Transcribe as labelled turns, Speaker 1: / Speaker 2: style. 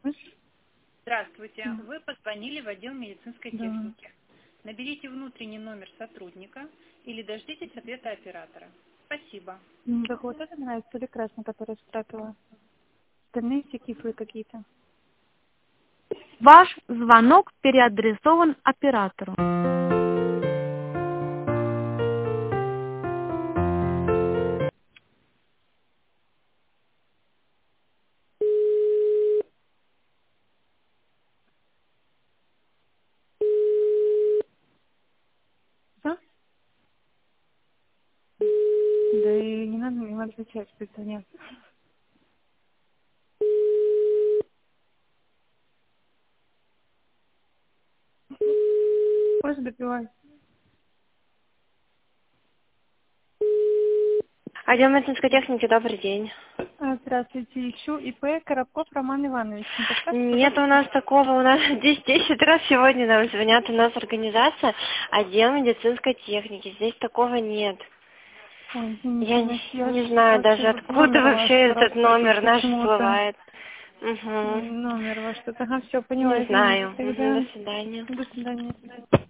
Speaker 1: Здравствуйте. Вы позвонили в отдел медицинской
Speaker 2: Да.
Speaker 1: техники. Наберите внутренний номер сотрудника или дождитесь ответа оператора. Спасибо.
Speaker 2: Так вот это нравится или красный, который стратила? Остальные все кислые какие-то.
Speaker 3: Ваш звонок переадресован оператору.
Speaker 2: Да? Да и не надо мне отвечать, что это нет. Можно допивать?
Speaker 4: Отдел медицинской техники, добрый день.
Speaker 2: Здравствуйте, ищу ИП Коробков Роман Иванович. Не подскажете,
Speaker 4: Нет у нас такого, у нас 10 раз сегодня нам звонят, у нас организация отдел медицинской техники, здесь такого нет.
Speaker 2: Ой, извините,
Speaker 4: Я
Speaker 2: значит,
Speaker 4: не знаю даже,
Speaker 2: вот
Speaker 4: откуда
Speaker 2: номер ваш
Speaker 4: вообще этот
Speaker 2: просто тут
Speaker 4: номер наш
Speaker 2: почему-то.
Speaker 4: всплывает. Угу.
Speaker 2: Номер ваш тут. Ага, все, поняла,
Speaker 4: Не
Speaker 2: извините.
Speaker 4: знаю. Угу,
Speaker 2: Тогда
Speaker 4: до свидания.
Speaker 2: до свидания.